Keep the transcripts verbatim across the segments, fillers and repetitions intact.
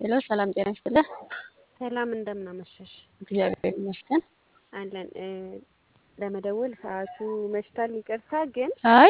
ሄሎ ሰላም ጤና ይስጥልኝ። ሰላም እንደምን አመሸሽ? እግዚአብሔር ይመስገን። አለን እ ለመደወል ሰዓቱ መሽቷል። ይቅርታ ግን አይ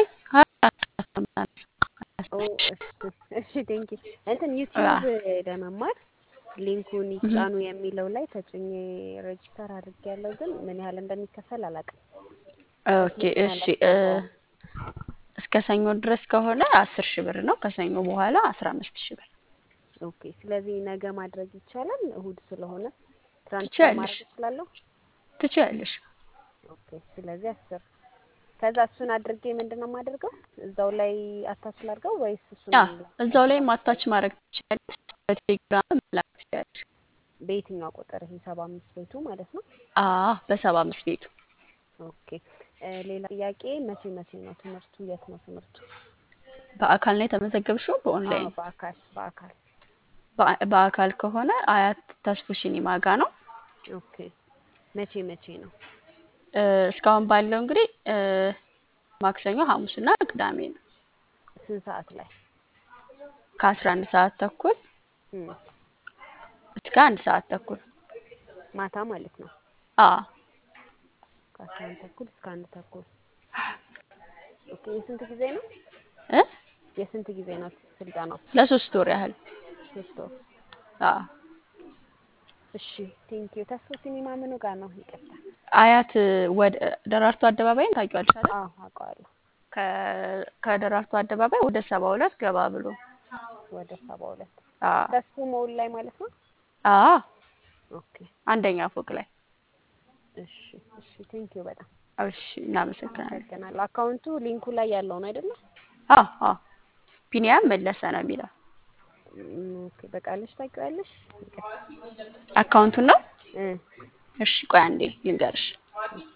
ኦ እሺ እሺ ቴንኪ እንትን ዩቲዩብ ለመማር ሊንኩን ይጫኑ የሚለው ላይ ተጭኜ ሬጅስተር አድርጌያለሁ፣ ግን ምን ያህል እንደሚከፈል አላውቅም። ኦኬ ምን ያህል እሺ እ ያስገባዋል? እስከ ሰኞ ድረስ ከሆነ አስር ሺህ ብር ነው። ከሰኞ በኋላ አስራ አምስት ሺህ ብር ኦኬ። ስለዚህ ነገ ማድረግ ይቻላል? እሁድ ስለሆነ ትራንስፈር ትችያለሽ ማድረግ እችላለሁ? ትችያለሽ። ኦኬ። ስለዚህ አስር ከዛ እሱን አድርጌ ምንድነው የማደርገው? እዛው ላይ አታች ላድርገው ወይስ እሱን አ ላስገባ? እዛው ላይ ማታች ማድረግ ትችያለሽ። በቴሌግራም መላክ ትችያለሽ። በየትኛው ቁጥር? ይሄ ሰባ አምስት ቤቱ ማለት ነው? አ በሰባ አምስት ቤቱ ኦኬ። እ ሌላ ጥያቄ መቼ መቼ ነው ትምህርቱ? የት ነው ትምህርቱ? በአካል ነው የተመዘገብሽው? አዎ በኦንላይን? በአካል በአካል። በአ- በአካል ከሆነ አያት ተስፉ ሲኒማ ጋ ነው። ኦኬ። መቼ መቼ ነው? እ እስካሁን ባለው እንግዲህ እ ማክሰኞ፣ ሐሙስና ቅዳሜ ነው ስንት ሰዓት ላይ? ከአስራ አንድ ሰዓት ተኩል እም እስከ አንድ ሰዓት ተኩል። ማታ ማለት ነው። አ ከአስራ አንድ ተኩል እስከ አንድ ተኩል። ኦኬ። የስንት ጊዜ ነው? እ የስንት ጊዜ ነው ስልጠናው? ለሶስት ወር ያህል። ሶስት ወር። አ እሺ ቴንኪው። ተስፎ ሲኒማ ምኑ ጋር ነው? ይቅርታ። አያት ወደ ደራርቱ አደባባይን ታውቂዋለሽ አይደል? አዎ አውቀዋለሁ። ከ ከደራርቱ አደባባይ ወደ ሰባ ሁለት ገባ ብሎ። ወደ ሰባ ሁለት አ ተስፎ ሞል ላይ ማለት ነው። አ ኦኬ። አንደኛ ፎቅ ላይ። እሺ እሺ ቴንኪው በጣም እሺ እናመሰግናለን። አመሰግናለሁ። አካውንቱ ሊንኩ ላይ ያለው ነው አይደለ? አ አ ቢኒያም መለሰ ነው የሚለው እም ኦኬ። በቃልሽ ታውቂዋለሽ? ይቅርታ። አካውንቱን ነው። እ እሺ ቆይ አንዴ ልንገርሽ። እሺ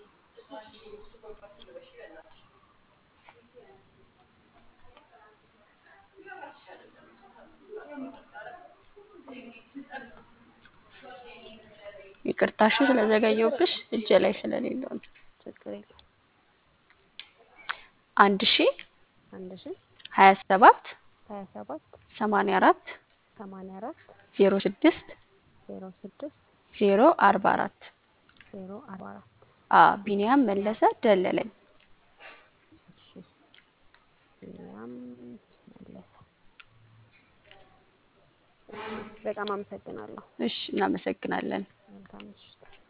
ይቅርታሽ ስለዘገየሁብሽ እጄ ላይ ስለሌለው ነው። ችግር የለም። አንድ ሺ አንድ ሺህ ሀያ ሰባት ሀያ ሰባት ሰማንያ አራት ሰማንያ አራት ዜሮ ስድስት ዜሮ ስድስት ዜሮ አርባ አራት ዜሮ አርባ አራት አ ቢኒያም መለሰ ደለለኝ። እሺ ቢኒያም መለሰ። እሺ በጣም አመሰግናለሁ። እሺ እናመሰግናለን። መልካም ምሽት።